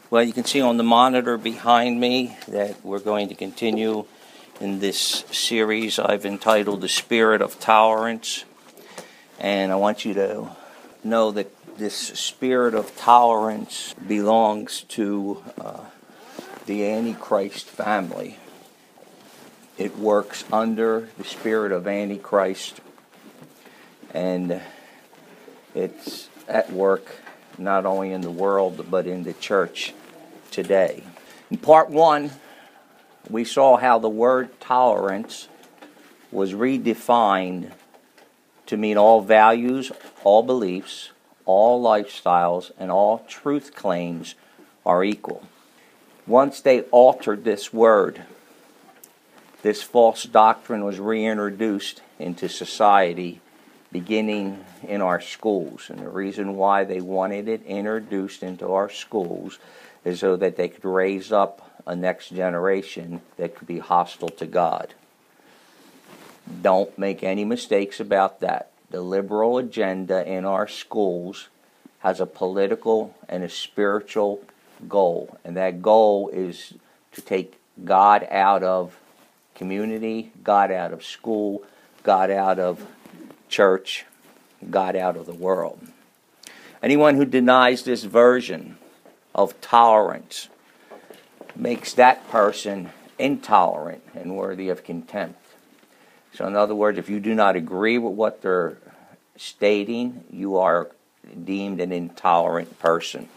Well, you can see on the monitor behind me that we're going to continue in this series I've entitled The Spirit of Tolerance. And I want you to know that this spirit of tolerance belongs to the Antichrist family. It works under the spirit of Antichrist, and it's at work not only in the world but in the church today. In part one, we saw how the word tolerance was redefined to mean all values, all beliefs, all lifestyles, and all truth claims are equal. Once they altered this word, this false doctrine was reintroduced into society, beginning in our schools. And the reason why they wanted it introduced into our schools is so that they could raise up a next generation that could be hostile to God. Don't make any mistakes about that. The liberal agenda in our schools has a political and a spiritual goal, and that goal is to take God out of community, God out of school, God out of church, God out of the world. Anyone who denies this version of tolerance makes that person intolerant and worthy of contempt. So in other words, if you do not agree with what they're stating, you are deemed an intolerant person.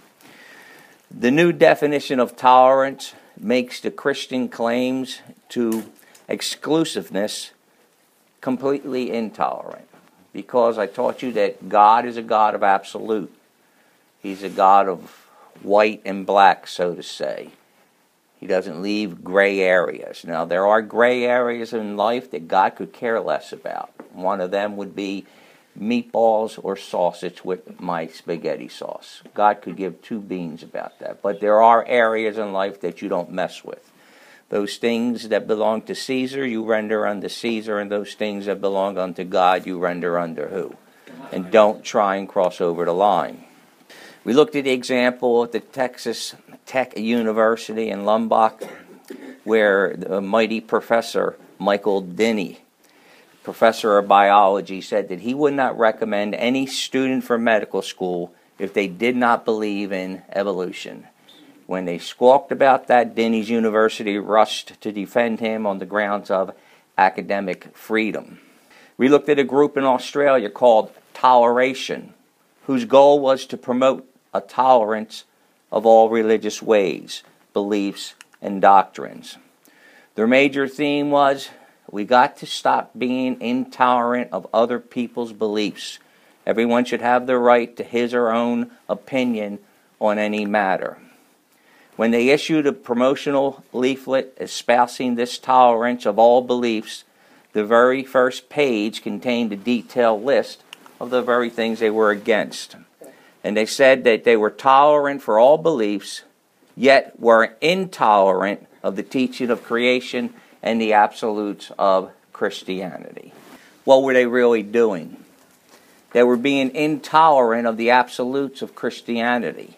The new definition of tolerance makes the Christian claims to exclusiveness completely intolerant, because I taught you that God is a God of absolute. He's a God of white and black, so to say. He doesn't leave gray areas. Now, there are gray areas in life that God could care less about. One of them would be meatballs or sausage with my spaghetti sauce. God could give two beans about that. But there are areas in life that you don't mess with. Those things that belong to Caesar, you render unto Caesar, and those things that belong unto God, you render under who? And don't try and cross over the line. We looked at the example at the Texas Tech University in Lubbock, where the mighty professor Michael Denny, professor of biology, said that he would not recommend any student for medical school if they did not believe in evolution. When they squawked about that, Denny's University rushed to defend him on the grounds of academic freedom. We looked at a group in Australia called Toleration, whose goal was to promote a tolerance of all religious ways, beliefs, and doctrines. Their major theme was, we got to stop being intolerant of other people's beliefs. Everyone should have the right to his or her own opinion on any matter. When they issued a promotional leaflet espousing this tolerance of all beliefs, the very first page contained a detailed list of the very things they were against. And they said that they were tolerant for all beliefs, yet were intolerant of the teaching of creation and the absolutes of Christianity. What were they really doing? They were being intolerant of the absolutes of Christianity.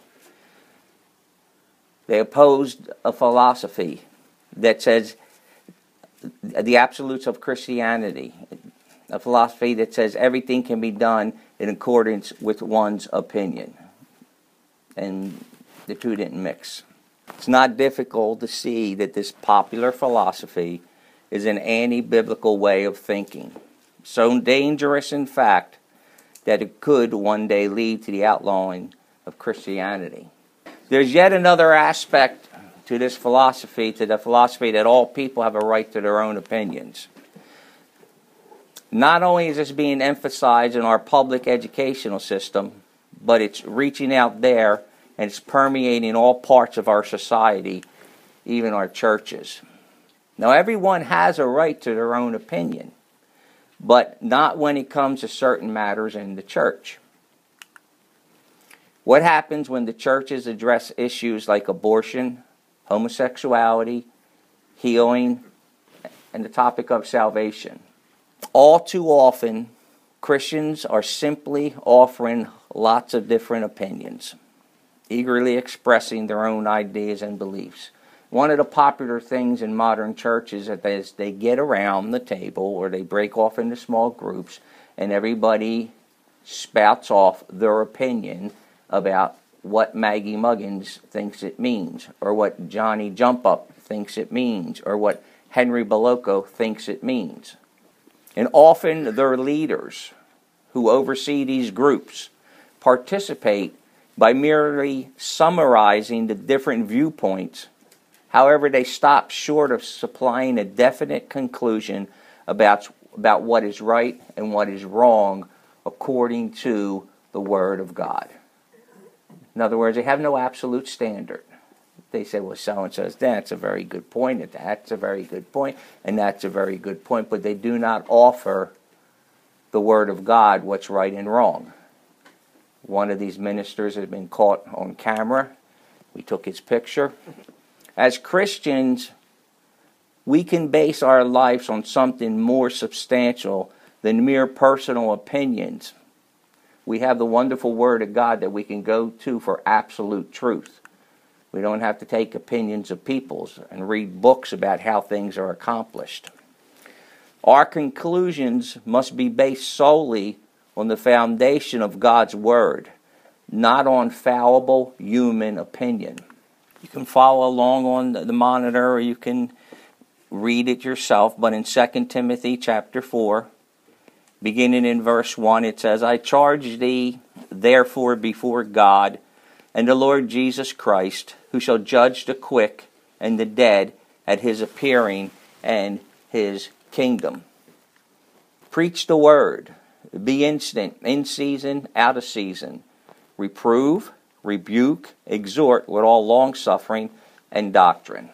They opposed a philosophy that says the absolutes of Christianity, a philosophy that says everything can be done in accordance with one's opinion. And the two didn't mix. It's not difficult to see that this popular philosophy is an anti-biblical way of thinking. So dangerous, in fact, that it could one day lead to the outlawing of Christianity. There's yet another aspect to this philosophy, to the philosophy that all people have a right to their own opinions. Not only is this being emphasized in our public educational system, but it's reaching out there and it's permeating all parts of our society, even our churches. Now, everyone has a right to their own opinion, but not when it comes to certain matters in the church. What happens when the churches address issues like abortion, homosexuality, healing, and the topic of salvation? All too often, Christians are simply offering lots of different opinions. eagerly expressing their own ideas and beliefs. One of the popular things in modern churches is they get around the table or they break off into small groups and everybody spouts off their opinion about what Maggie Muggins thinks it means, or what Johnny Jump Up thinks it means, or what Henry Boloco thinks it means. And often their leaders who oversee these groups participate by merely summarizing the different viewpoints. However, they stop short of supplying a definite conclusion about what is right and what is wrong according to the Word of God. In other words, they have no absolute standard. They say, well, so-and-so says, that's a very good point, and that's a very good point, and that's a very good point, but they do not offer the Word of God what's right and wrong. One of these ministers has been caught on camera. We took his picture. As Christians, we can base our lives on something more substantial than mere personal opinions. We have the wonderful Word of God that we can go to for absolute truth. We don't have to take opinions of people's and read books about how things are accomplished. Our conclusions must be based solely on the foundation of God's Word, not on fallible human opinion. You can follow along on the monitor or you can read it yourself, but in 2 Timothy chapter 4, beginning in verse 1, it says, I charge thee therefore before God and the Lord Jesus Christ, who shall judge the quick and the dead at his appearing and his kingdom. Preach the word. Be instant, in season, out of season. Reprove, rebuke, exhort with all longsuffering and doctrine.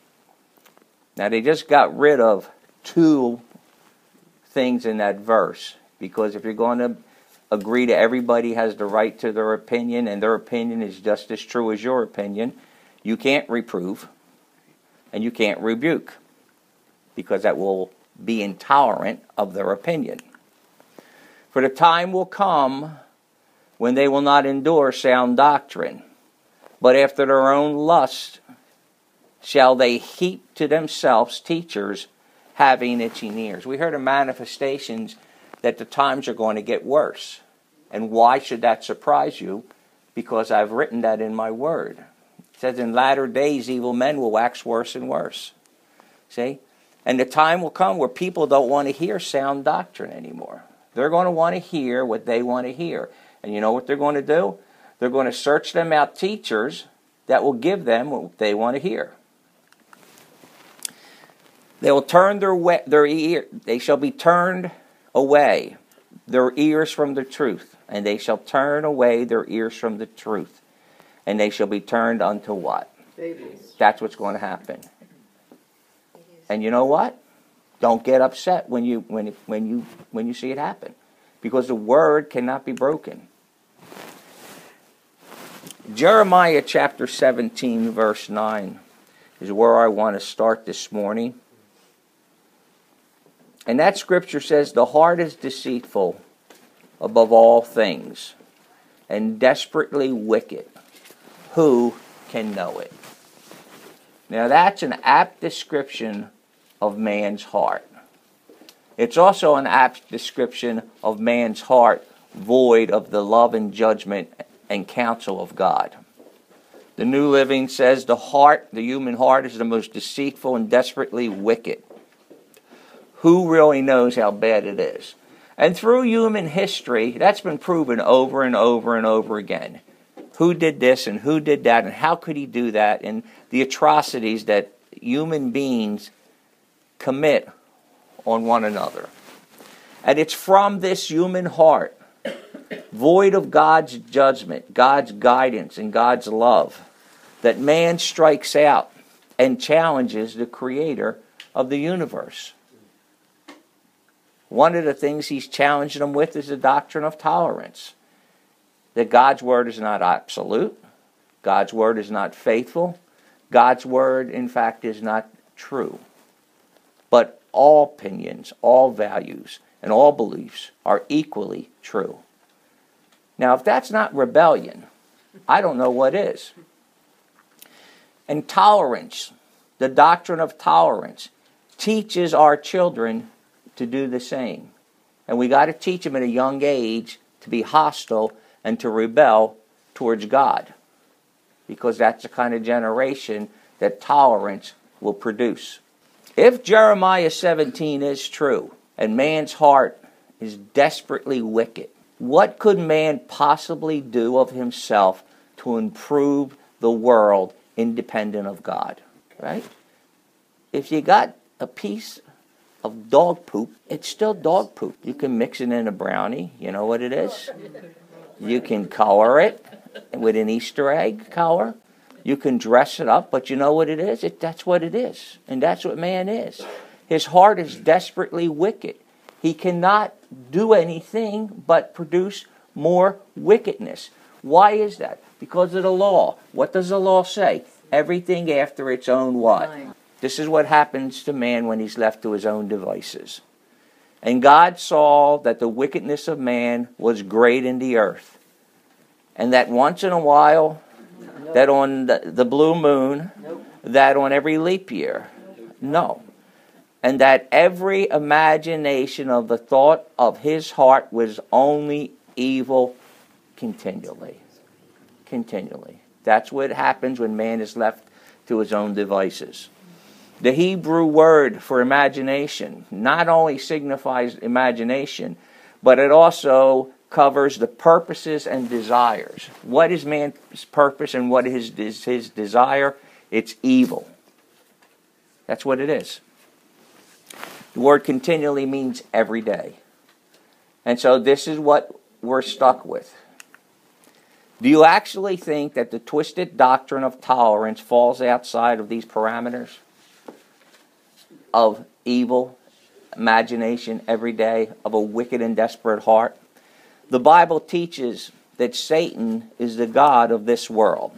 Now they just got rid of two things in that verse, because if you're going to agree that everybody has the right to their opinion and their opinion is just as true as your opinion, you can't reprove and you can't rebuke, because that will be intolerant of their opinion. For the time will come when they will not endure sound doctrine, but after their own lust shall they heap to themselves teachers having itching ears. We heard of manifestations that the times are going to get worse. And why should that surprise you? Because I've written that in my word. It says in latter days evil men will wax worse and worse. See? And the time will come where people don't want to hear sound doctrine anymore. They're going to want to hear what they want to hear. And you know what they're going to do? They're going to search them out teachers that will give them what they want to hear. They will turn their ear. They shall be turned away their ears from the truth, and they shall turn away their ears from the truth, and they shall be turned unto what? Fables. That's what's going to happen. And you know what? Don't get upset when you see it happen, because the word cannot be broken. Jeremiah chapter 17 verse 9 is where I want to start this morning. And that scripture says, the heart is deceitful above all things and desperately wicked. Who can know it? Now that's an apt description of man's heart. It's also an apt description of man's heart void of the love and judgment and counsel of God. The New Living says the human heart is the most deceitful and desperately wicked. Who really knows how bad it is? And through human history, that's been proven over and over and over again. Who did this and who did that and how could he do that, and the atrocities that human beings commit on one another. And it's from this human heart, void of God's judgment, God's guidance, and God's love, that man strikes out and challenges the creator of the universe. One of the things he's challenged them with is the doctrine of tolerance. That God's word is not absolute. God's word is not faithful. God's word, in fact, is not true. But all opinions, all values, and all beliefs are equally true. Now, if that's not rebellion, I don't know what is. And tolerance, the doctrine of tolerance, teaches our children to do the same. And we got to teach them at a young age to be hostile and to rebel towards God, because that's the kind of generation that tolerance will produce. If Jeremiah 17 is true, and man's heart is desperately wicked, what could man possibly do of himself to improve the world independent of God? Right? If you got a piece of dog poop, it's still dog poop. You can mix it in a brownie. You know what it is? You can color it with an Easter egg color. You can dress it up, but you know what it is? That's what it is. And that's what man is. His heart is desperately wicked. He cannot do anything but produce more wickedness. Why is that? Because of the law. What does the law say? Everything after its own what? This is what happens to man when he's left to his own devices. And God saw that the wickedness of man was great in the earth, and that once in a while, that on the blue moon, that on every leap year, no. And that every imagination of the thought of his heart was only evil continually. Continually. That's what happens when man is left to his own devices. The Hebrew word for imagination not only signifies imagination, but it also covers the purposes and desires. What is man's purpose and what is his desire? It's evil. That's what it is. The word continually means every day. And so this is what we're stuck with. Do you actually think that the twisted doctrine of tolerance falls outside of these parameters of evil imagination every day, of a wicked and desperate heart? The Bible teaches that Satan is the god of this world.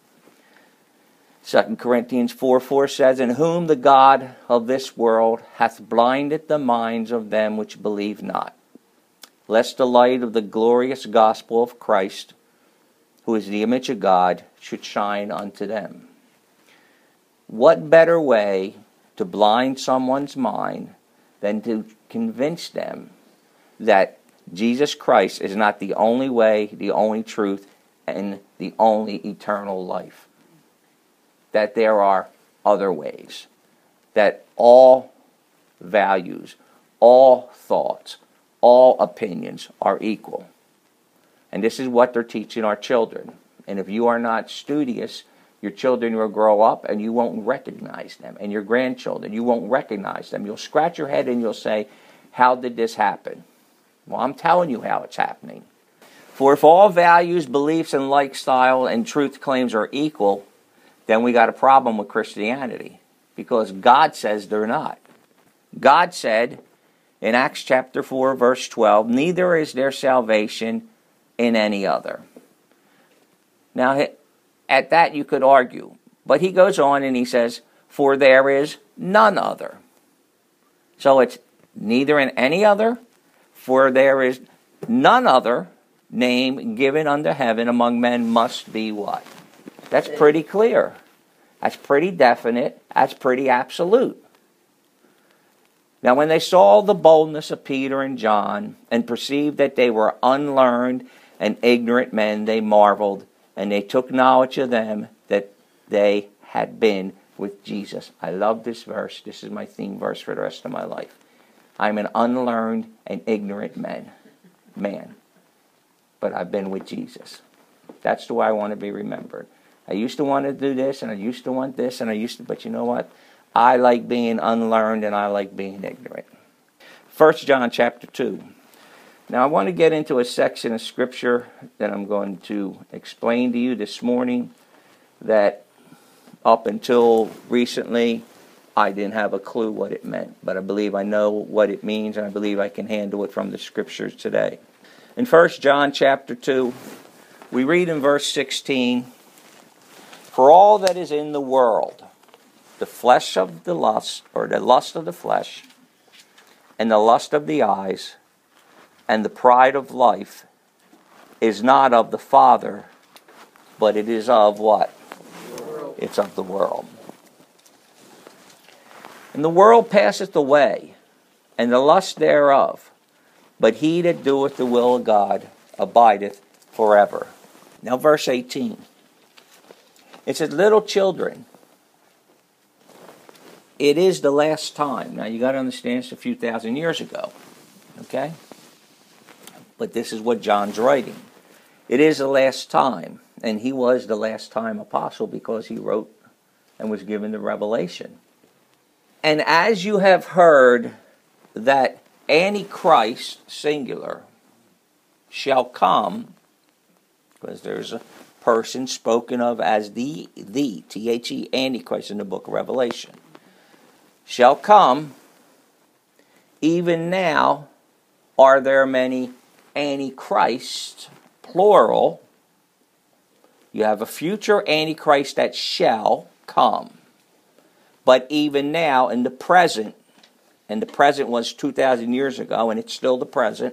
2 Corinthians 4:4 says, "In whom the God of this world hath blinded the minds of them which believe not, lest the light of the glorious gospel of Christ, who is the image of God, should shine unto them." What better way to blind someone's mind than to convince them that Jesus Christ is not the only way, the only truth, and the only eternal life? That there are other ways. That all values, all thoughts, all opinions are equal. And this is what they're teaching our children. And if you are not studious, your children will grow up and you won't recognize them. And your grandchildren, you won't recognize them. You'll scratch your head and you'll say, how did this happen? Well, I'm telling you how it's happening. For if all values, beliefs, and lifestyle and truth claims are equal, then we got a problem with Christianity. Because God says they're not. God said in Acts chapter 4, verse 12, "Neither is there salvation in any other." Now, at that you could argue. But he goes on and he says, "For there is none other." So it's neither in any other, for there is none other name given under heaven among men must be what? That's pretty clear. That's pretty definite. That's pretty absolute. Now, when they saw the boldness of Peter and John and perceived that they were unlearned and ignorant men, they marveled, and they took knowledge of them that they had been with Jesus. I love this verse. This is my theme verse for the rest of my life. I'm an unlearned and ignorant man. But I've been with Jesus. That's the way I want to be remembered. I used to want to do this, and I used to want this, but you know what? I like being unlearned, and I like being ignorant. 1 John chapter 2. Now, I want to get into a section of Scripture that I'm going to explain to you this morning that up until recently, I didn't have a clue what it meant. But I believe I know what it means, and I believe I can handle it from the Scriptures today. In 1 John chapter 2, we read in verse 16, "For all that is in the world, the flesh of the lust, or the lust of the flesh, and the lust of the eyes, and the pride of life, is not of the Father, but it is of what? It's of the world. And the world passeth away, and the lust thereof, but he that doeth the will of God abideth forever. Now verse 18. It says, little children, it is the last time. Now you got to understand it's a few thousand years ago. Okay? But this is what John's writing. It is the last time. And he was the last time apostle because he wrote and was given the revelation. And as you have heard that Antichrist, singular, shall come, because there's a person spoken of as the T-H-E, Antichrist in the book of Revelation, shall come, even now are there many Antichrists, plural. You have a future Antichrist that shall come. But even now, in the present, and the present was 2,000 years ago, and it's still the present,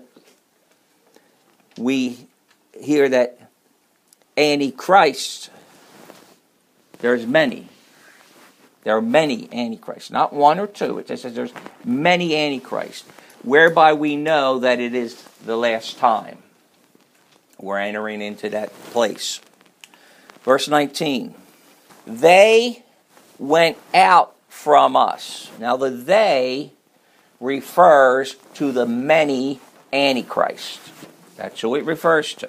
we hear that Antichrist, there's many. There are many Antichrists, not one or two. It says there's many Antichrists, whereby we know that it is the last time. We're entering into that place. Verse 19. They went out from us. Now the they refers to the many Antichrists. That's who it refers to.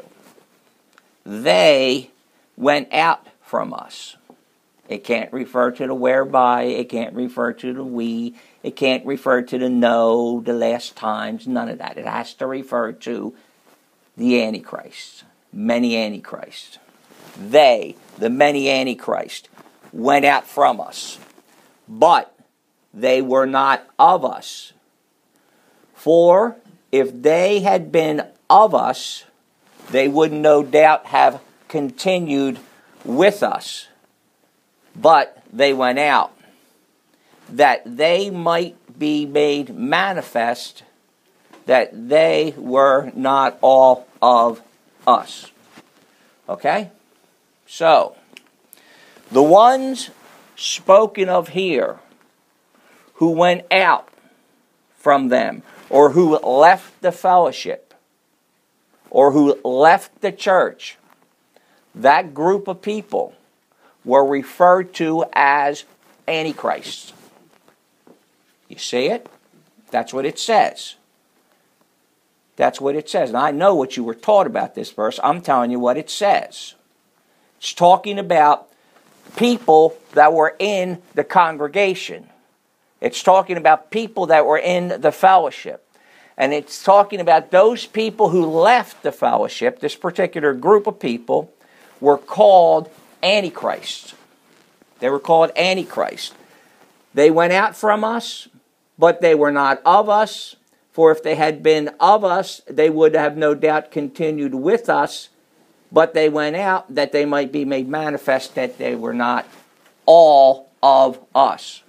They went out from us. It can't refer to the whereby. It can't refer to the we. It can't refer to the no, the last times, none of that. It has to refer to the Antichrist. Many Antichrists. They, the many Antichrist, went out from us. But they were not of us. For if they had been of us, they would no doubt have continued with us. But they went out, that they might be made manifest that they were not all of us. Okay? So, the ones spoken of here who went out from them, or who left the fellowship, or who left the church, that group of people were referred to as Antichrists. You see it? That's what it says. That's what it says. And I know what you were taught about this verse. I'm telling you what it says. It's talking about people that were in the congregation. It's talking about people that were in the fellowship. And it's talking about those people who left the fellowship. This particular group of people were called Antichrists. They were called Antichrists. They went out from us, but they were not of us. For if they had been of us, they would have no doubt continued with us. But they went out that they might be made manifest that they were not all of us.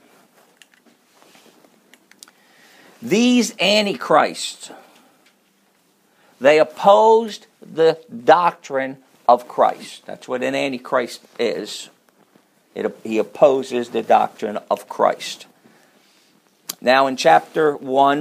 These Antichrists, they opposed the doctrine of Christ. That's what an Antichrist is. He opposes the doctrine of Christ. Now in chapter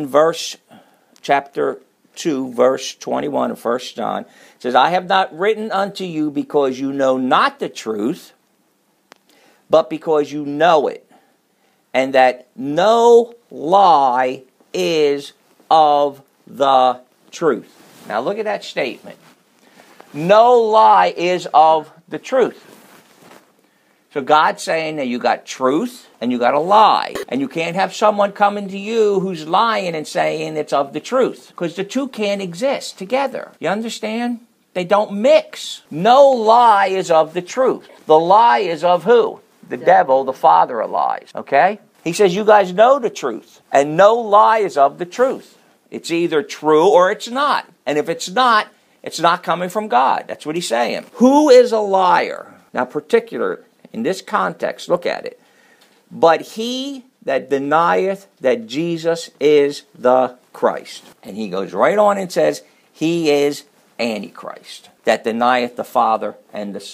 2, verse 21 of 1 John, it says, I have not written unto you because you know not the truth, but because you know it, and that no lie is of the truth. Now look at that statement. No lie is of the truth. So God's saying that you got truth and you got a lie. And you can't have someone coming to you who's lying and saying it's of the truth. Because the two can't exist together. You understand? They don't mix. No lie is of the truth. The lie is of who? The devil, the father of lies. Okay? He says you guys know the truth. And no lie is of the truth. It's either true or it's not. And if it's not coming from God. That's what he's saying. Who is a liar? Now, particular in this context, look at it. But he that denieth that Jesus is the Christ. And he goes right on and says, he is Antichrist, that denieth the Father and the Son.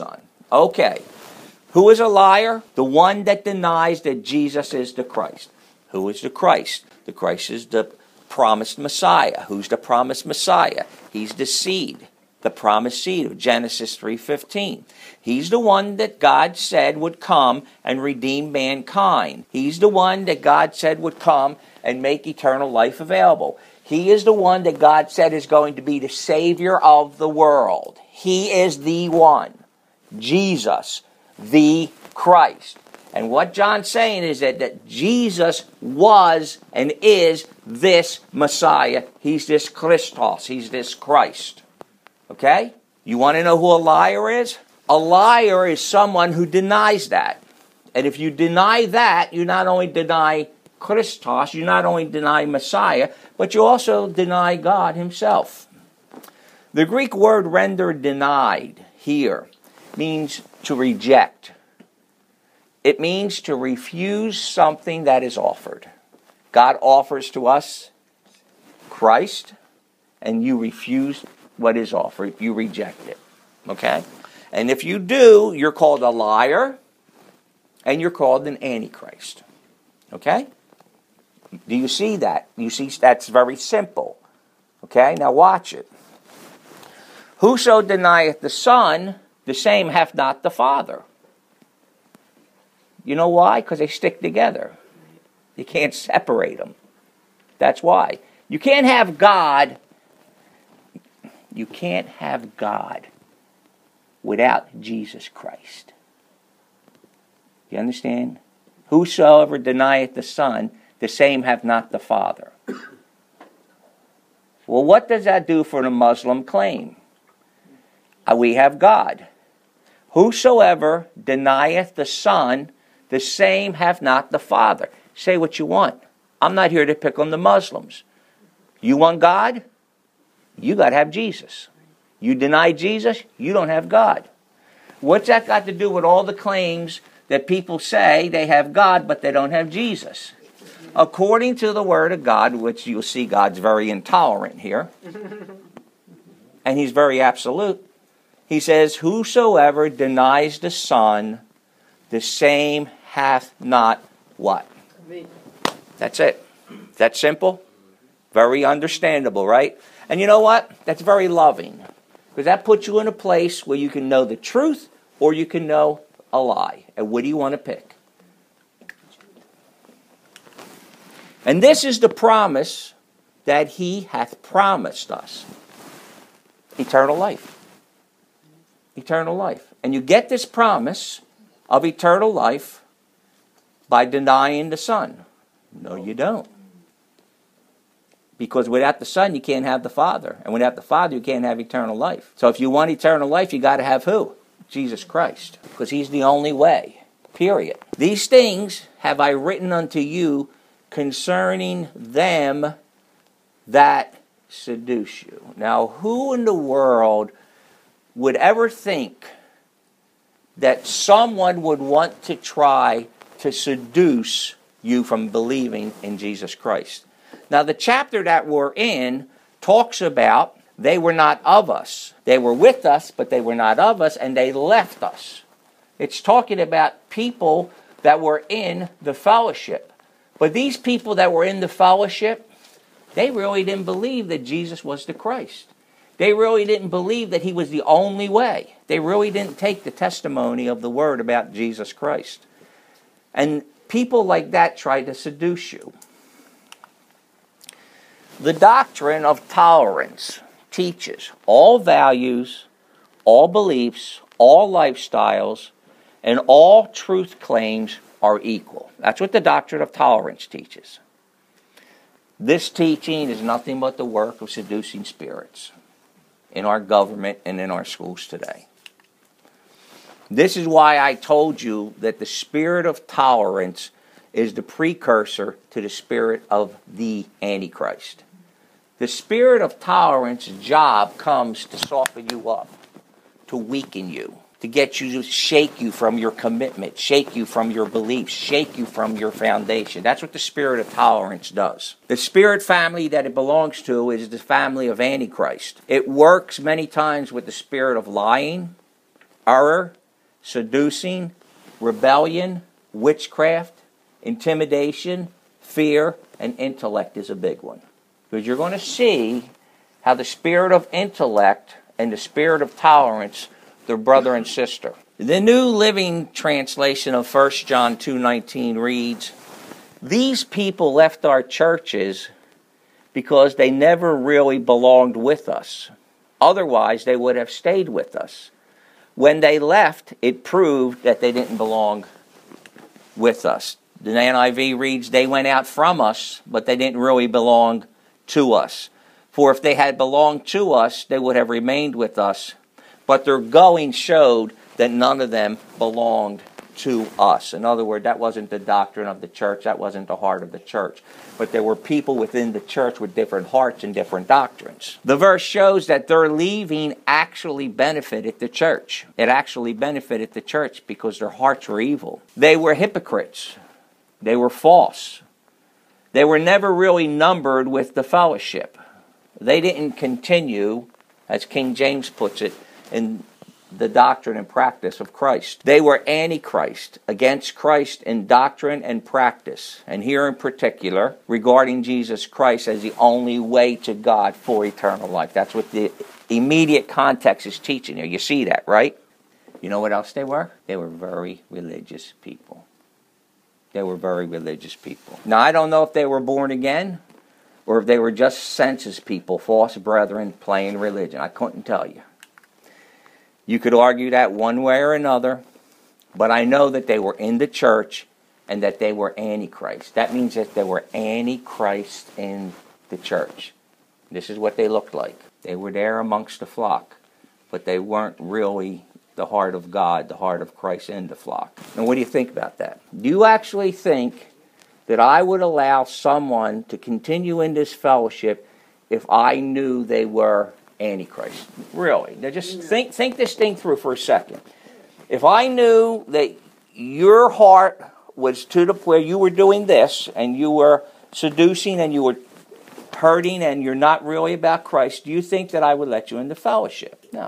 Okay. Who is a liar? The one that denies that Jesus is the Christ. Who is the Christ? The Christ is the promised Messiah. Who's the promised Messiah? He's the seed, the promised seed of Genesis 3:15. He's the one that God said would come and redeem mankind. He's the one that God said would come and make eternal life available. He is the one that God said is going to be the Savior of the world. He is the one. Jesus, the Christ. And what John's saying is that Jesus was and is this Messiah. He's this Christos. He's this Christ. Okay? You want to know who a liar is? A liar is someone who denies that. And if you deny that, you not only deny Christos, you not only deny Messiah, but you also deny God himself. The Greek word rendered denied here means to reject. It means to refuse something that is offered. God offers to us Christ, and you refuse what is offered. You reject it. Okay? And if you do, you're called a liar, and you're called an antichrist. Okay? Do you see that? You see, that's very simple. Okay? Now watch it. Whoso denieth the Son, the same hath not the Father. You know why? Because they stick together. You can't separate them. That's why. You can't have God. You can't have God without Jesus Christ. You understand? Whosoever denieth the Son, the same hath not the Father. Well, what does that do for the Muslim claim? We have God. Whosoever denieth the Son, the same hath not the Father. Say what you want. I'm not here to pick on the Muslims. You want God? You got to have Jesus. You deny Jesus, you don't have God. What's that got to do with all the claims that people say they have God, but they don't have Jesus? According to the Word of God, which you'll see God's very intolerant here, and he's very absolute, he says, whosoever denies the Son, the same hath not what? That's it. That's simple. Very understandable, right? And you know what? That's very loving. Because that puts you in a place where you can know the truth or you can know a lie. And what do you want to pick? And this is the promise that he hath promised us. Eternal life. Eternal life. And you get this promise of eternal life by denying the Son. No, you don't. Because without the Son, you can't have the Father. And without the Father, you can't have eternal life. So if you want eternal life, you got to have who? Jesus Christ. Because he's the only way. Period. These things have I written unto you concerning them that seduce you. Now, who in the world would ever think that someone would want to try to seduce you from believing in Jesus Christ? Now, the chapter that we're in talks about they were not of us. They were with us, but they were not of us, and they left us. It's talking about people that were in the fellowship. But these people that were in the fellowship, they really didn't believe that Jesus was the Christ. They really didn't believe that he was the only way. They really didn't take the testimony of the Word about Jesus Christ. And people like that try to seduce you. The doctrine of tolerance teaches all values, all beliefs, all lifestyles, and all truth claims are equal. That's what the doctrine of tolerance teaches. This teaching is nothing but the work of seducing spirits in our government and in our schools today. This is why I told you that the spirit of tolerance is the precursor to the spirit of the Antichrist. The spirit of tolerance's job comes to soften you up, to weaken you, to get you to shake you from your commitment, shake you from your beliefs, shake you from your foundation. That's what the spirit of tolerance does. The spirit family that it belongs to is the family of Antichrist. It works many times with the spirit of lying, error, seducing, rebellion, witchcraft, intimidation, fear, and intellect is a big one. Because you're going to see how the spirit of intellect and the spirit of tolerance, they're brother and sister. The New Living Translation of 1 John 2:19 reads, "These people left our churches because they never really belonged with us. Otherwise, they would have stayed with us. When they left, it proved that they didn't belong with us." The NIV reads, "They went out from us, but they didn't really belong to us. For if they had belonged to us, they would have remained with us. But their going showed that none of them belonged to us." In other words, that wasn't the doctrine of the church. That wasn't the heart of the church. But there were people within the church with different hearts and different doctrines. The verse shows that their leaving actually benefited the church. It actually benefited the church because their hearts were evil. They were hypocrites. They were false. They were never really numbered with the fellowship. They didn't continue, as King James puts it, in the doctrine and practice of Christ. They were antichrist, against Christ in doctrine and practice, and here in particular, regarding Jesus Christ as the only way to God for eternal life. That's what the immediate context is teaching you. You see that, right? You know what else they were? They were very religious people. They were very religious people. Now, I don't know if they were born again or if they were just census people, false brethren, playing religion. I couldn't tell you. You could argue that one way or another, but I know that they were in the church and that they were antichrist. That means that they were antichrist in the church. This is what they looked like. They were there amongst the flock, but they weren't really the heart of God, the heart of Christ in the flock. And what do you think about that? Do you actually think that I would allow someone to continue in this fellowship if I knew they were Antichrist? Really? Now just think this thing through for a second. If I knew that your heart was to the where you were doing this and you were seducing and you were hurting and you're not really about Christ, do you think that I would let you into fellowship? No.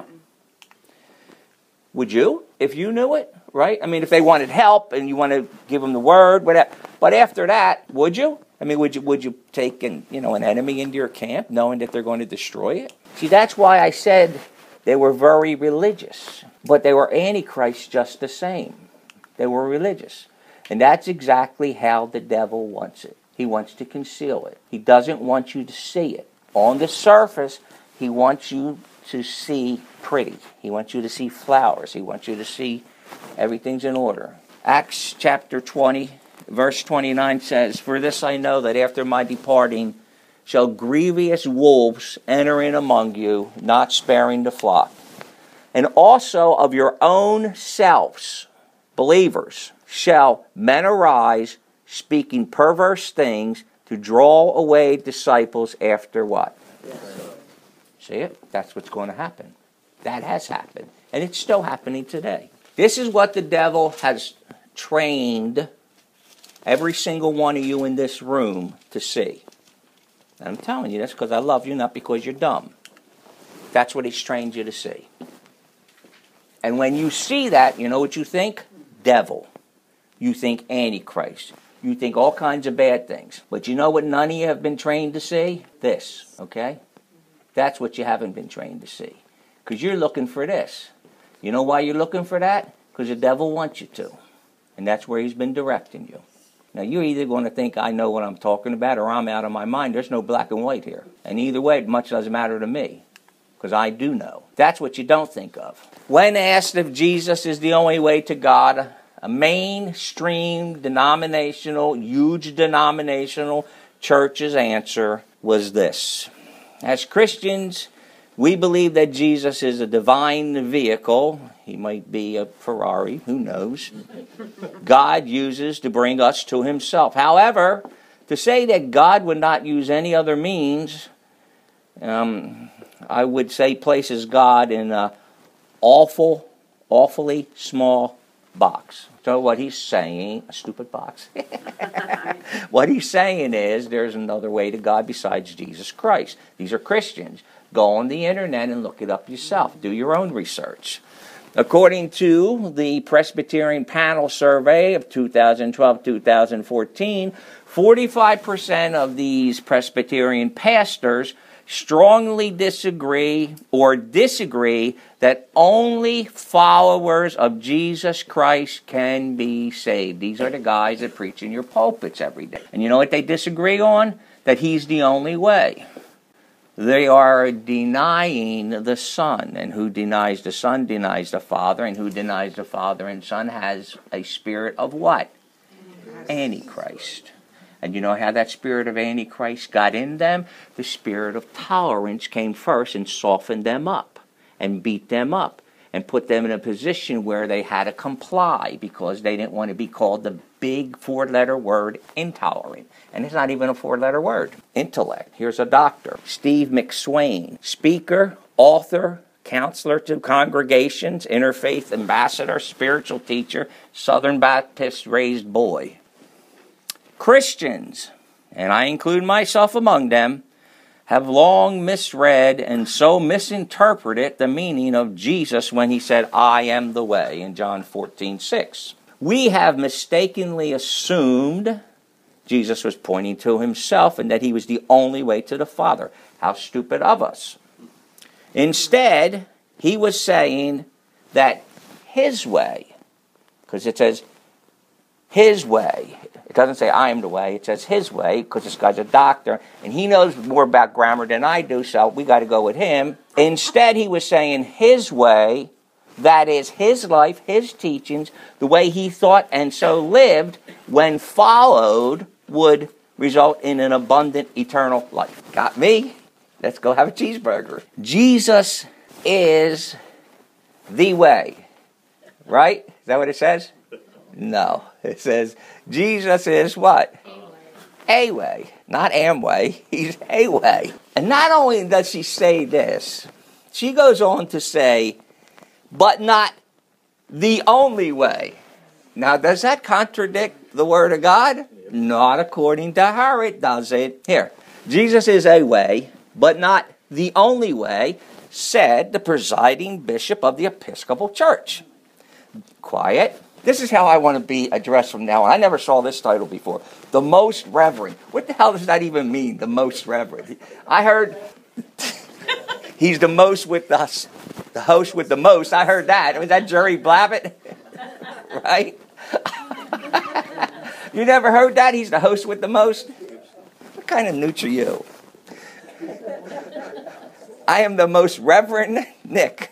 Would you? If you knew it, right? I mean, if they wanted help and you want to give them the word, whatever. But after that, would you? I mean, would you take an enemy into your camp knowing that they're going to destroy it? See, that's why I said they were very religious. But they were antichrist just the same. They were religious. And that's exactly how the devil wants it. He wants to conceal it. He doesn't want you to see it. On the surface, he wants you to see pretty. He wants you to see flowers. He wants you to see everything's in order. Acts chapter 20, verse 29 says, "For this I know that after my departing shall grievous wolves enter in among you, not sparing the flock. And also of your own selves, believers, shall men arise, speaking perverse things, to draw away disciples after" what? Yes. See it? That's what's going to happen. That has happened. And it's still happening today. This is what the devil has trained every single one of you in this room to see. And I'm telling you this because I love you, not because you're dumb. That's what he's trained you to see. And when you see that, you know what you think? Devil. You think Antichrist. You think all kinds of bad things. But you know what none of you have been trained to see? This, okay? That's what you haven't been trained to see. Because you're looking for this. You know why you're looking for that? Because the devil wants you to. And that's where he's been directing you. Now, you're either going to think I know what I'm talking about or I'm out of my mind. There's no black and white here. And either way, it much doesn't matter to me. Because I do know. That's what you don't think of. When asked if Jesus is the only way to God, a mainstream denominational, huge denominational church's answer was this. As Christians, we believe that Jesus is a divine vehicle. He might be a Ferrari, who knows. God uses to bring us to himself. However, to say that God would not use any other means, I would say places God in an awfully small box. So what he's saying, a stupid box. What he's saying is there's another way to God besides Jesus Christ. These are Christians. Go on the internet and look it up yourself. Do your own research. According to the Presbyterian Panel Survey of 2012-2014, 45% of these Presbyterian pastors strongly disagree that only followers of Jesus Christ can be saved. These are the guys that preach in your pulpits every day. And you know what they disagree on? That he's the only way. They are denying the Son, and who denies the Son denies the Father, and who denies the Father and Son has a spirit of what? Antichrist. And you know how that spirit of Antichrist got in them? The spirit of tolerance came first and softened them up and beat them up and put them in a position where they had to comply because they didn't want to be called the big four-letter word intolerant. And it's not even a four-letter word. Intellect. Here's a doctor. Steve McSwain. Speaker, author, counselor to congregations, interfaith ambassador, spiritual teacher, Southern Baptist raised boy. Christians, and I include myself among them, have long misread and so misinterpreted the meaning of Jesus when he said, I am the way, in John 14:6. We have mistakenly assumed Jesus was pointing to himself and that he was the only way to the Father. How stupid of us. Instead, he was saying that his way, because it says his way. It doesn't say I am the way. It says his way because this guy's a doctor and he knows more about grammar than I do, so we got to go with him. Instead, he was saying his way, that is his life, his teachings, the way he thought and so lived when followed would result in an abundant eternal life. Got me? Let's go have a cheeseburger. Jesus is the way. Right? Is that what it says? No. It says Jesus is what? A way. Not Amway. He's a way. And not only does she say this, she goes on to say, but not the only way. Now, does that contradict the Word of God? Not according to her, it doesn't. Here, Jesus is a way, but not the only way, said the presiding bishop of the Episcopal Church. Quiet. This is how I want to be addressed from now on. I never saw this title before. The Most Reverend. What the hell does that even mean, the Most Reverend? I heard he's the most with us. The host with the most. I heard that. Was that Jerry Blavitt? Right? You never heard that? He's the host with the most? What kind of newt are you? I am the most Reverend Nick.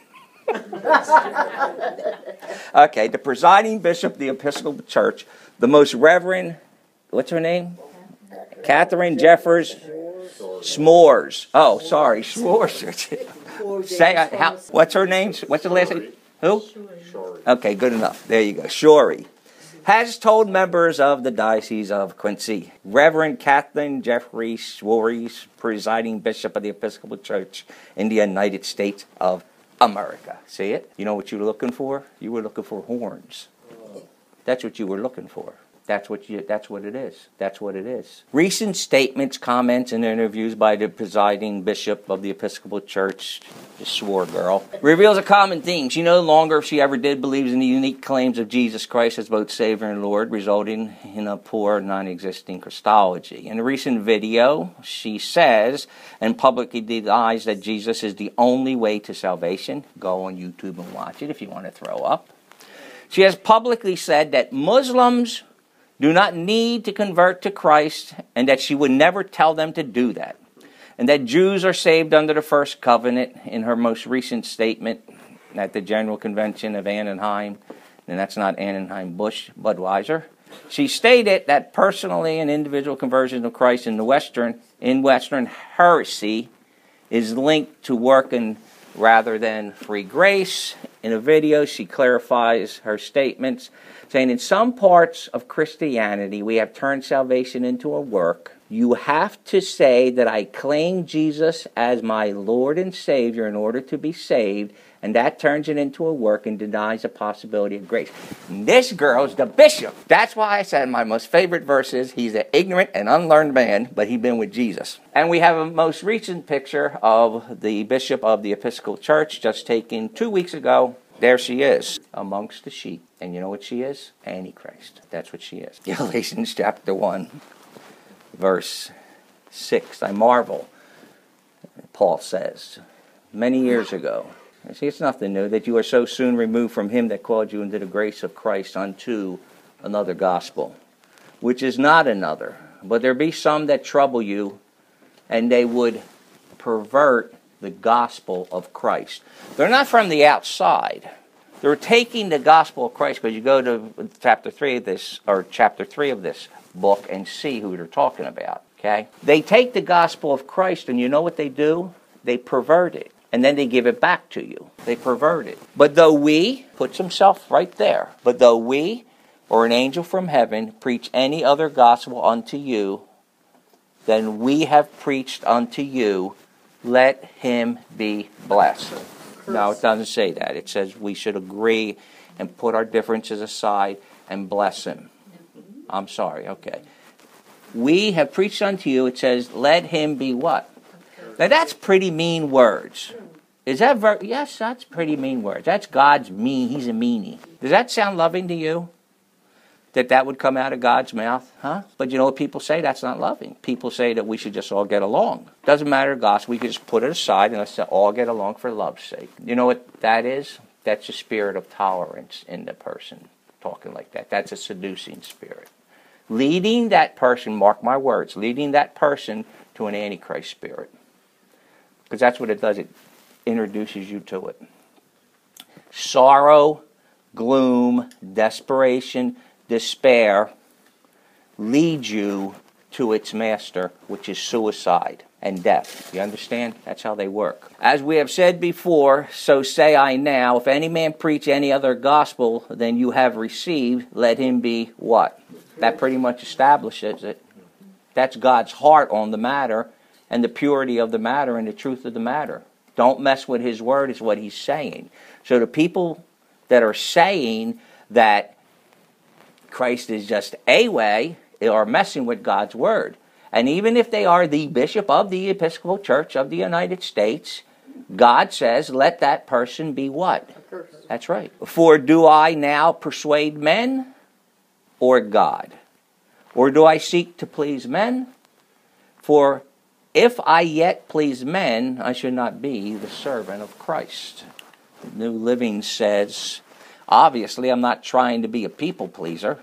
Okay, the presiding bishop of the Episcopal Church, the most Reverend, what's her name? Catherine Jeffers S'mores. Oh, sorry, S'mores. Say, what's her name? What's the last name? Who? Okay, good enough. There you go. Shorey has told members of the Diocese of Quincy, Reverend Catherine Jeffrey S'mores, presiding bishop of the Episcopal Church in the United States of America. See it? You know what you were looking for? You were looking for horns. That's what you were looking for. That's what it is. That's what it is. Recent statements, comments, and interviews by the presiding bishop of the Episcopal Church, the swore girl, reveals a common theme. She no longer, if she ever did, believes in the unique claims of Jesus Christ as both Savior and Lord, resulting in a poor, non-existing Christology. In a recent video, she says and publicly denies that Jesus is the only way to salvation. Go on YouTube and watch it if you want to throw up. She has publicly said that Muslims do not need to convert to Christ, and that she would never tell them to do that. And that Jews are saved under the first covenant in her most recent statement at the General Convention of Anaheim, and that's not Anheuser-Busch, Budweiser. She stated that personally an individual conversion of Christ in Western heresy is linked to working rather than free grace. In a video, she clarifies her statements, saying in some parts of Christianity, we have turned salvation into a work. You have to say that I claim Jesus as my Lord and Savior in order to be saved, and that turns it into a work and denies the possibility of grace. And this girl's the bishop. That's why I said my most favorite verse is, he's an ignorant and unlearned man, but he's been with Jesus. And we have a most recent picture of the bishop of the Episcopal Church, just taken 2 weeks ago, There she is, amongst the sheep. And you know what she is? Antichrist. That's what she is. Galatians chapter 1, verse 6. I marvel, Paul says, many years ago. You see, it's nothing new that you are so soon removed from him that called you into the grace of Christ unto another gospel, which is not another. But there be some that trouble you, and they would pervert the gospel of Christ. They're not from the outside. They're taking the gospel of Christ, because you go to chapter 3 of this book and see who they're talking about. Okay? They take the gospel of Christ, and you know what they do? They pervert it. And then they give it back to you. They pervert it. But though we, puts himself right there, but though we, or an angel from heaven, preach any other gospel unto you than we have preached unto you, let him be blessed. No, it doesn't say that. It says we should agree and put our differences aside and bless him. I'm sorry, okay. We have preached unto you, it says, let him be what? Now that's pretty mean words. Is that yes, that's pretty mean words. That's God's mean. He's a meanie. Does that sound loving to you? That would come out of God's mouth? Huh? But you know what people say? That's not loving. People say that we should just all get along. Doesn't matter, gospel. We can just put it aside and let's all get along for love's sake. You know what that is? That's a spirit of tolerance in the person talking like that. That's a seducing spirit. Leading that person, mark my words, leading that person to an Antichrist spirit. Because that's what it does. It introduces you to it. Sorrow, gloom, desperation, despair leads you to its master, which is suicide and death. You understand? That's how they work. As we have said before, so say I now, if any man preach any other gospel than you have received, let him be what? That pretty much establishes it. That's God's heart on the matter, and the purity of the matter and the truth of the matter. Don't mess with his word is what he's saying. So the people that are saying that Christ is just a way are messing with God's word. And even if they are the bishop of the Episcopal Church of the United States, God says, let that person be what? That's right. For do I now persuade men or God? Or do I seek to please men? For if I yet please men, I should not be the servant of Christ. New Living says, obviously I'm not trying to be a people pleaser.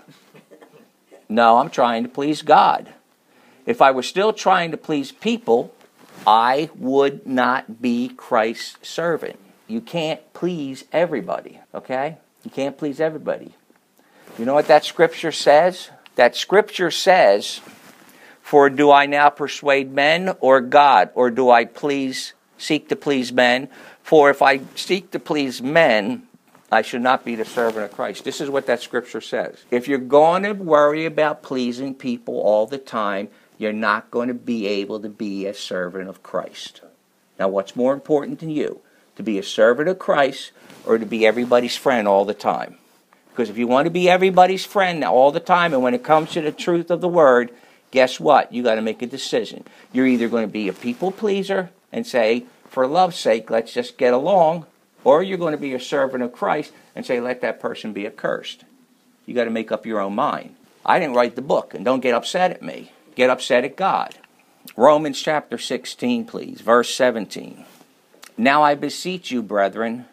No, I'm trying to please God. If I were still trying to please people, I would not be Christ's servant. You can't please everybody, okay? You can't please everybody. You know what that scripture says? That scripture says, for do I now persuade men or God? Or do I seek to please men? For if I seek to please men, I should not be the servant of Christ. This is what that scripture says. If you're going to worry about pleasing people all the time, you're not going to be able to be a servant of Christ. Now, what's more important to you? To be a servant of Christ or to be everybody's friend all the time? Because if you want to be everybody's friend all the time, and when it comes to the truth of the word, guess what? You got to make a decision. You're either going to be a people pleaser and say, for love's sake, let's just get along, or you're going to be a servant of Christ and say, let that person be accursed. You got to make up your own mind. I didn't write the book, and don't get upset at me. Get upset at God. Romans chapter 16, please, verse 17. Now I beseech you, brethren,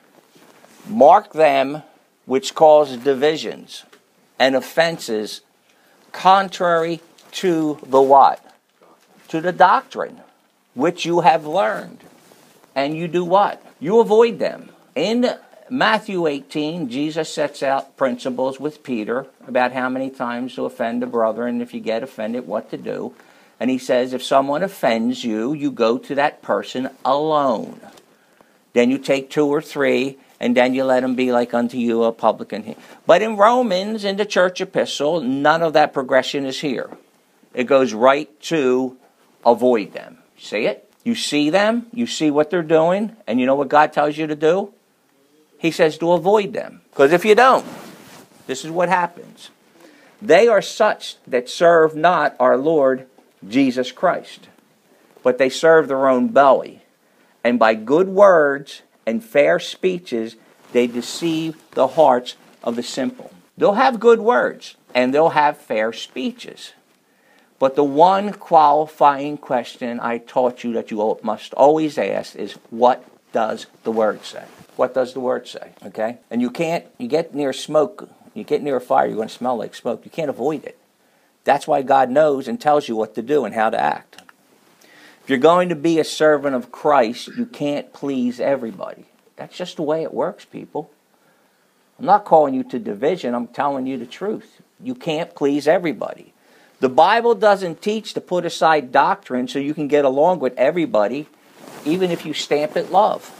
mark them which cause divisions and offenses contrary to the what? To the doctrine which you have learned. And you do what? You avoid them. In Matthew 18, Jesus sets out principles with Peter about how many times to offend a brother, and if you get offended, what to do. And he says, if someone offends you, you go to that person alone. Then you take 2 or 3, and then you let them be like unto you a publican. But in Romans, in the church epistle, none of that progression is here. It goes right to avoid them. See it? You see them, you see what they're doing, and you know what God tells you to do? He says to avoid them. Because if you don't, this is what happens. They are such that serve not our Lord Jesus Christ, but they serve their own belly. And by good words and fair speeches They deceive the hearts of the simple. They'll have good words, and they'll have fair speeches. But the one qualifying question I taught you that you must always ask is, what does the Word say? What does the Word say? Okay? And you get near smoke, you get near a fire, you're going to smell like smoke. You can't avoid it. That's why God knows and tells you what to do and how to act. If you're going to be a servant of Christ, you can't please everybody. That's just the way it works, people. I'm not calling you to division. I'm telling you the truth. You can't please everybody. The Bible doesn't teach to put aside doctrine so you can get along with everybody, even if you stamp it love.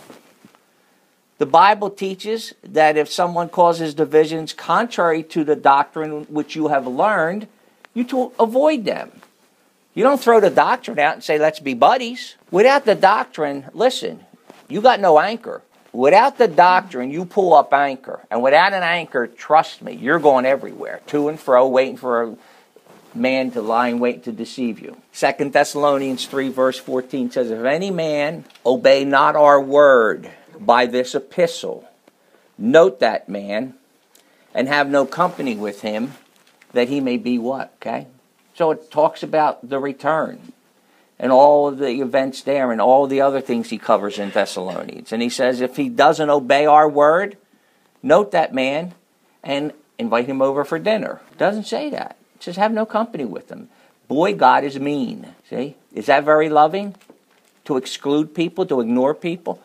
The Bible teaches that if someone causes divisions contrary to the doctrine which you have learned, you to avoid them. You don't throw the doctrine out and say, let's be buddies. Without the doctrine, listen, you got no anchor. Without the doctrine, you pull up anchor. And without an anchor, trust me, you're going everywhere, to and fro, waiting for a man to lie in wait to deceive you. 2 Thessalonians 3 verse 14 says, if any man obey not our word by this epistle, note that man, and have no company with him, that he may be what? Okay? So it talks about the return and all of the events there and all the other things he covers in Thessalonians. And he says if he doesn't obey our word, note that man and invite him over for dinner. It doesn't say that. It says have no company with him. Boy, God is mean. See? Is that very loving? To exclude people, to ignore people?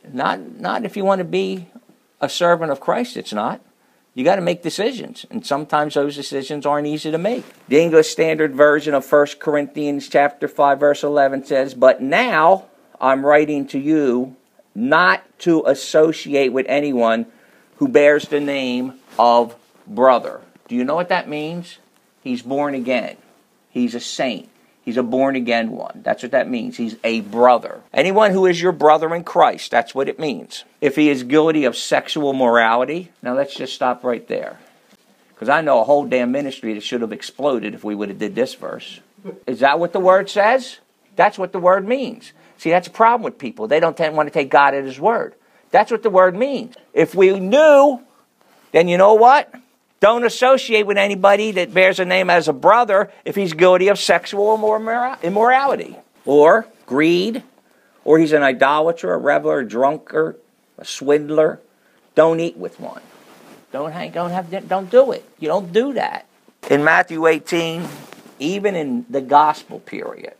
Not if you want to be a servant of Christ, it's not. You got to make decisions, and sometimes those decisions aren't easy to make. The English Standard Version of 1 Corinthians chapter 5 verse 11 says, but now I'm writing to you not to associate with anyone who bears the name of brother. Do you know what that means? He's born again. He's a saint. He's a born-again one. That's what that means. He's a brother. Anyone who is your brother in Christ, that's what it means. If he is guilty of sexual morality, now let's just stop right there. Because I know a whole damn ministry that should have exploded if we would have did this verse. Is that what the word says? That's what the word means. See, that's a problem with people. They don't want to take God at his word. That's what the word means. If we knew, then you know what? Don't associate with anybody that bears a name as a brother if he's guilty of sexual immorality, or greed, or he's an idolater, a reveler, a drunkard, a swindler. Don't eat with one. Don't do it. You don't do that. In Matthew 18, even in the gospel period,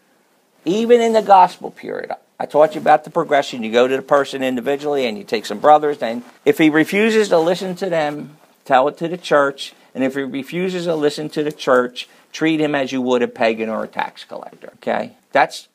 I taught you about the progression. You go to the person individually and you take some brothers, and if he refuses to listen to them, tell it to the church, and if he refuses to listen to the church, treat him as you would a pagan or a tax collector. Okay? That's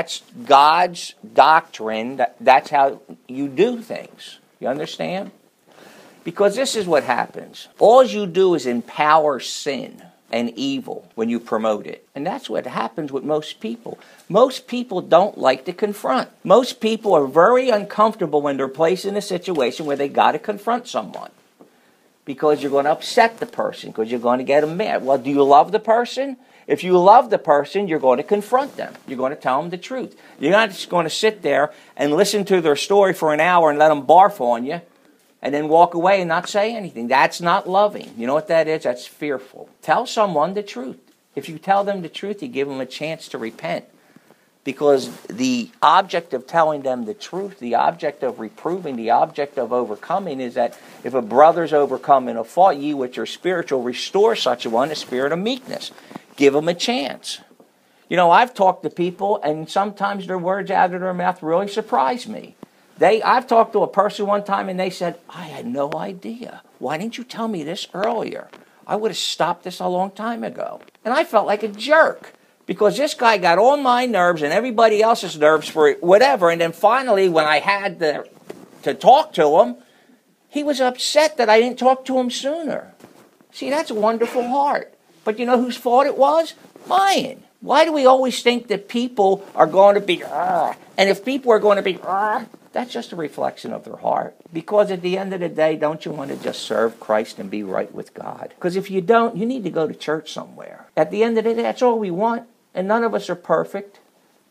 God's doctrine. That's how you do things. You understand? Because this is what happens. All you do is empower sin and evil when you promote it. And that's what happens with most people. Most people don't like to confront. Most people are very uncomfortable when they're placed in a situation where they got to confront someone. Because you're going to upset the person, because you're going to get them mad. Well, do you love the person? If you love the person, you're going to confront them. You're going to tell them the truth. You're not just going to sit there and listen to their story for an hour and let them barf on you and then walk away and not say anything. That's not loving. You know what that is? That's fearful. Tell someone the truth. If you tell them the truth, you give them a chance to repent. Because the object of telling them the truth, the object of reproving, the object of overcoming is that if a brother's overcome in a fault, ye which are spiritual, restore such a one a spirit of meekness. Give them a chance. You know, I've talked to people, and sometimes their words out of their mouth really surprise me. I've talked to a person one time, and they said, I had no idea. Why didn't you tell me this earlier? I would have stopped this a long time ago. And I felt like a jerk. Because this guy got on my nerves and everybody else's nerves for whatever. And then finally, when I had to talk to him, he was upset that I didn't talk to him sooner. See, that's a wonderful heart. But you know whose fault it was? Mine. Why do we always think that people are going to be, and if people are going to be, that's just a reflection of their heart. Because at the end of the day, don't you want to just serve Christ and be right with God? Because if you don't, you need to go to church somewhere. At the end of the day, that's all we want. And none of us are perfect.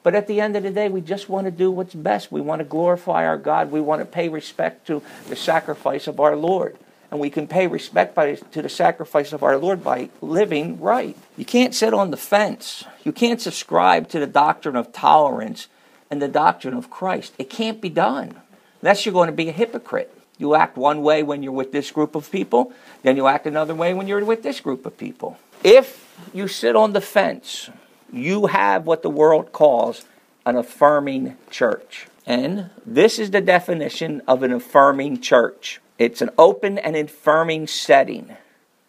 But at the end of the day, we just want to do what's best. We want to glorify our God. We want to pay respect to the sacrifice of our Lord. And we can pay respect to the sacrifice of our Lord by living right. You can't sit on the fence. You can't subscribe to the doctrine of tolerance and the doctrine of Christ. It can't be done. Unless you're going to be a hypocrite. You act one way when you're with this group of people, then you act another way when you're with this group of people. If you sit on the fence, you have what the world calls an affirming church. And this is the definition of an affirming church. It's an open and affirming setting.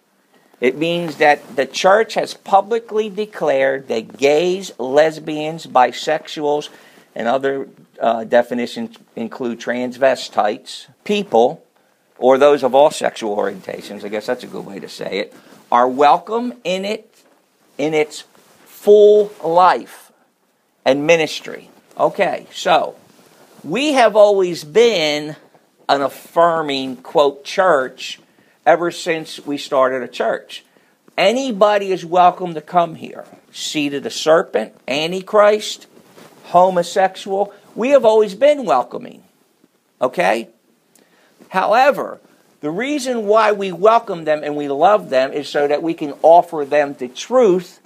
It means that the church has publicly declared that gays, lesbians, bisexuals, and other definitions include transvestites, people, or those of all sexual orientations, I guess that's a good way to say it, are welcome in its full life and ministry. Okay, so we have always been an affirming, quote, church ever since we started a church. Anybody is welcome to come here. Seed of the serpent, Antichrist, homosexual. We have always been welcoming. Okay? However, the reason why we welcome them and we love them is so that we can offer them the truth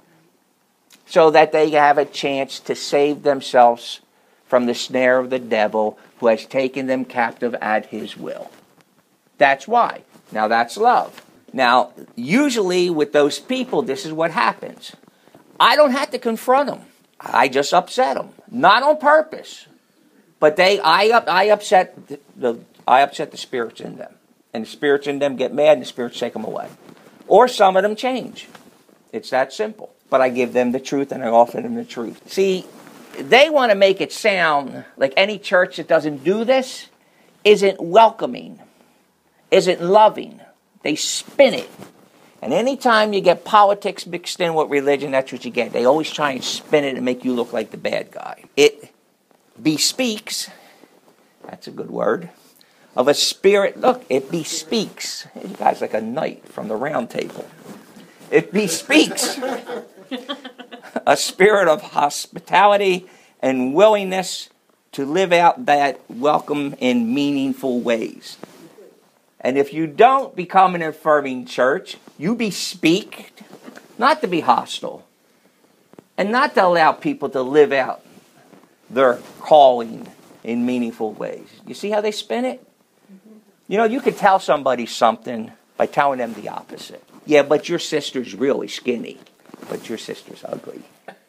so that they have a chance to save themselves from the snare of the devil who has taken them captive at his will. That's why. Now that's love. Now, usually with those people, this is what happens. I don't have to confront them. I just upset them. Not on purpose. But I upset the spirits in them. And the spirits in them get mad and the spirits take them away. Or some of them change. It's that simple. But I give them the truth and I offer them the truth. See, they want to make it sound like any church that doesn't do this isn't welcoming, isn't loving. They spin it. And anytime you get politics mixed in with religion, that's what you get. They always try and spin it and make you look like the bad guy. It bespeaks, that's a good word, of a spirit. Look, it bespeaks. You guys like a knight from the round table. It bespeaks a spirit of hospitality and willingness to live out that welcome in meaningful ways. And if you don't become an affirming church, you bespeak not to be hostile and not to allow people to live out their calling in meaningful ways. You see how they spin it? You know, you could tell somebody something by telling them the opposite. Yeah, but your sister's really skinny, but your sister's ugly.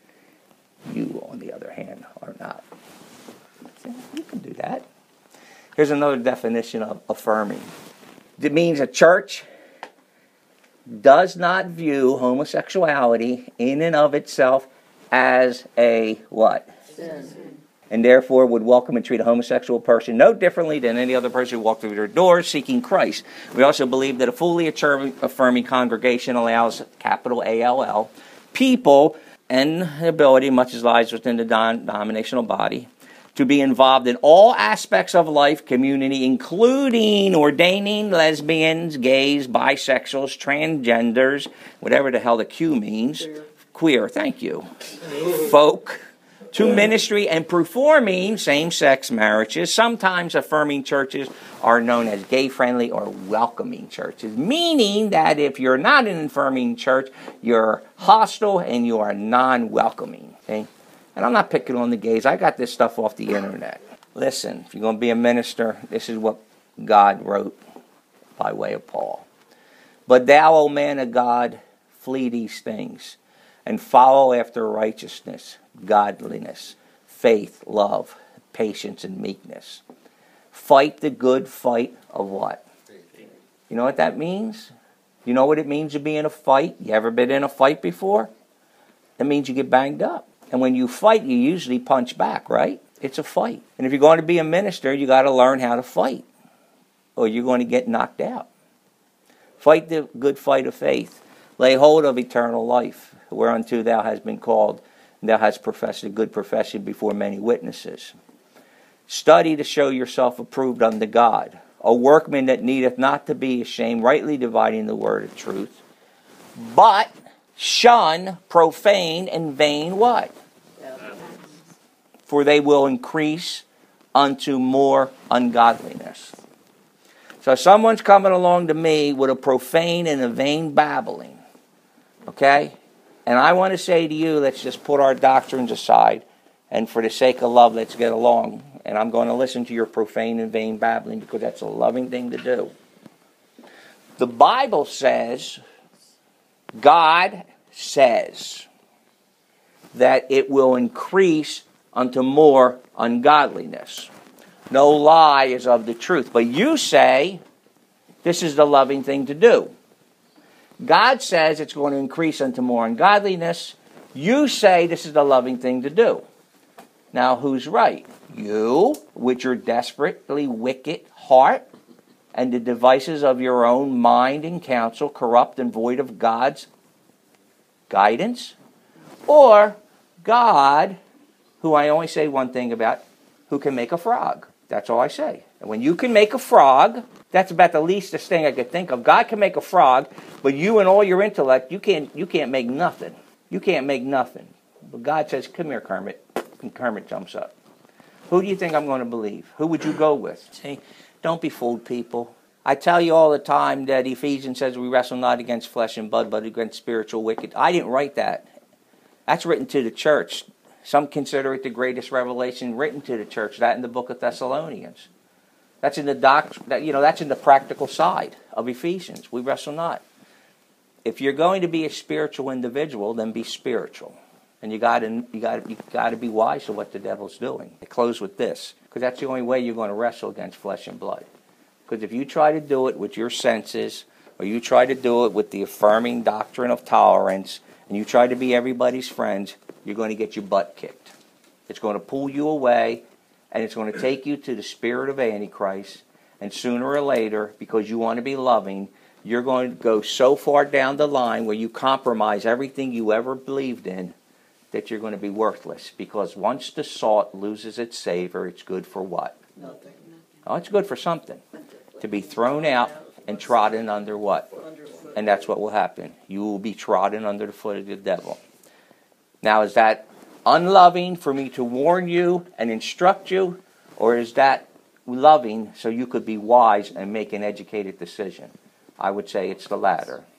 You, on the other hand, are not. You can do that. Here's another definition of affirming. It means a church does not view homosexuality in and of itself as a what? Sin. And therefore would welcome and treat a homosexual person no differently than any other person who walked through their doors seeking Christ. We also believe that a fully affirming congregation allows, capital A-L-L, people and ability, much as lies within the denominational body, to be involved in all aspects of life, community, including ordaining lesbians, gays, bisexuals, transgenders, whatever the hell the Q means. Queer, thank you. Folk, to ministry and performing same-sex marriages. Sometimes affirming churches are known as gay-friendly or welcoming churches, meaning that if you're not an affirming church, you're hostile and you are non-welcoming. Okay? And I'm not picking on the gays. I got this stuff off the internet. Listen, if you're going to be a minister, this is what God wrote by way of Paul. But thou, O man of God, flee these things, and follow after righteousness, godliness, faith, love, patience, and meekness. Fight the good fight of what? You know what that means? You know what it means to be in a fight? You ever been in a fight before? It means you get banged up. And when you fight, you usually punch back, right? It's a fight. And if you're going to be a minister, you got to learn how to fight, or you're going to get knocked out. Fight the good fight of faith. Lay hold of eternal life, whereunto thou hast been called, and thou hast professed a good profession before many witnesses. Study to show yourself approved unto God, a workman that needeth not to be ashamed, rightly dividing the word of truth, but shun profane and vain what? for they will increase unto more ungodliness. So someone's coming along to me with a profane and a vain babbling, okay? And I want to say to you, let's just put our doctrines aside, and for the sake of love, let's get along. And I'm going to listen to your profane and vain babbling because that's a loving thing to do. The Bible says, God says, that it will increase unto more ungodliness. No lie is of the truth. But you say, this is the loving thing to do. God says it's going to increase unto more ungodliness. You say this is the loving thing to do. Now, who's right? You, with your desperately wicked heart, and the devices of your own mind and counsel, corrupt and void of God's guidance? Or God, who I only say one thing about, who can make a frog? That's all I say. And when you can make a frog, that's about the leastest thing I could think of. God can make a frog, but you and all your intellect, you can't make nothing. You can't make nothing. But God says, come here, Kermit. And Kermit jumps up. Who do you think I'm going to believe? Who would you go with? See, don't be fooled, people. I tell you all the time that Ephesians says we wrestle not against flesh and blood, but against spiritual wicked. I didn't write that. That's written to the church. Some consider it the greatest revelation written to the church. That in the book of Thessalonians. That's in the that's in the practical side of Ephesians. We wrestle not. If you're going to be a spiritual individual, then be spiritual, and you got to be wise to what the devil's doing. I close with this, because that's the only way you're going to wrestle against flesh and blood. Because if you try to do it with your senses, or you try to do it with the affirming doctrine of tolerance, and you try to be everybody's friends, you're going to get your butt kicked. It's going to pull you away, and it's going to take you to the spirit of Antichrist, and sooner or later, because you want to be loving, you're going to go so far down the line where you compromise everything you ever believed in that you're going to be worthless. Because once the salt loses its savor, it's good for what? Nothing. Oh, it's good for something. To be thrown out and trodden under what? And that's what will happen. You will be trodden under the foot of the devil. Now, is that unloving for me to warn you and instruct you? Or is that loving so you could be wise and make an educated decision? I would say it's the latter.